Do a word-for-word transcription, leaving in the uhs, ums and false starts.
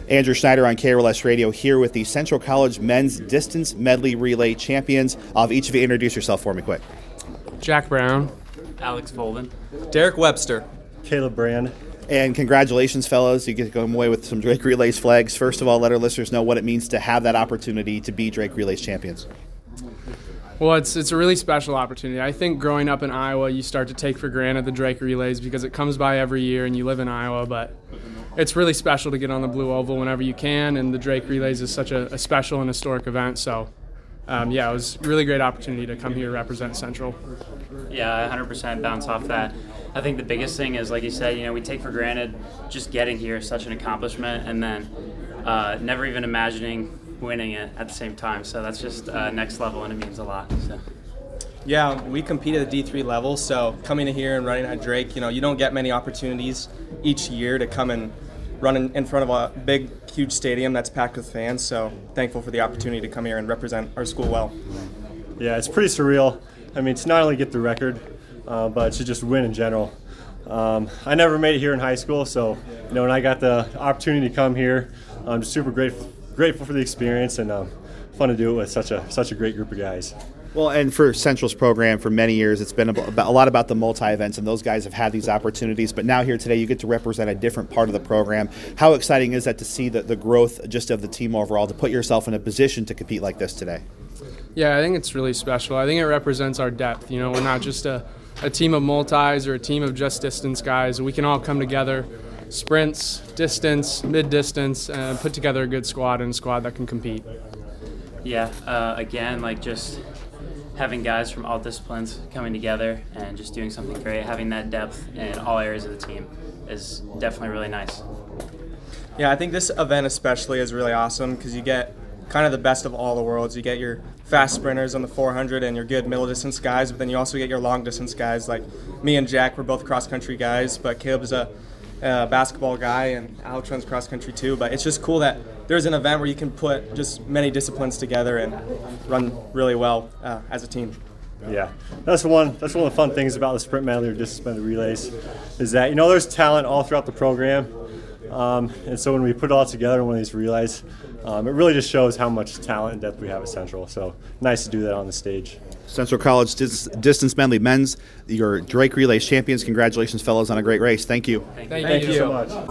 Andrew Schneider on K R L S Radio here with the Central College Men's Distance Medley Relay Champions. I'll have each of you introduce yourself for me quick. Jack Brown. Alex Folden. Derek Webster. Caleb Brand. And congratulations, fellows. You get to go away with some Drake Relays flags. First of all, let our listeners know what it means to have that opportunity to be Drake Relays champions. Well, it's it's a really special opportunity. I think growing up in Iowa, you start to take for granted the Drake Relays because it comes by every year and you live in Iowa, but it's really special to get on the Blue Oval whenever you can, and the Drake Relays is such a, a special and historic event. So, um, yeah, it was a really great opportunity to come here and represent Central. Yeah, I one hundred percent bounce off that. I think the biggest thing is, like you said, you know, we take for granted just getting here is such an accomplishment, and then uh, never even imagining winning it at the same time. So that's just uh, next level, and it means a lot. So. Yeah, we compete at the D three level, so coming in here and running at Drake, you know, you don't get many opportunities each year to come and run in, in front of a big, huge stadium that's packed with fans. So thankful for the opportunity to come here and represent our school well. Yeah, it's pretty surreal. I mean, to not only get the record, uh, but to just win in general. Um, I never made it here in high school, so you know, when I got the opportunity to come here, I'm just super grateful, grateful for the experience, and um, fun to do it with such a such a great group of guys. Well, and for Central's program for many years, it's been about, a lot about the multi-events, and those guys have had these opportunities. But now here today, you get to represent a different part of the program. How exciting is that to see the, the growth just of the team overall, to put yourself in a position to compete like this today? Yeah, I think it's really special. I think it represents our depth. You know, we're not just a, a team of multis or a team of just distance guys. We can all come together, sprints, distance, mid-distance, and put together a good squad and a squad that can compete. Yeah, uh, again, like just having guys from all disciplines coming together and just doing something great, having that depth in all areas of the team is definitely really nice. Yeah, I think this event especially is really awesome because you get kind of the best of all the worlds. You get your fast sprinters on the four hundred and your good middle distance guys, but then you also get your long distance guys like me and Jack. We're both cross country guys, but Caleb is a, a basketball guy and Alex runs cross country too. But it's just cool that there's an event where you can put just many disciplines together and run really well uh, as a team. Yeah, that's one. That's one of the fun things about the sprint medley or distance medley relays, is that you know there's talent all throughout the program, um, and so when we put it all together in one of these relays, um, it really just shows how much talent and depth we have at Central. So nice to do that on the stage. Central College Dis- Distance Medley Men's, your Drake Relays champions. Congratulations, fellows, on a great race. Thank you. Thank you. Thank, Thank you. you so much.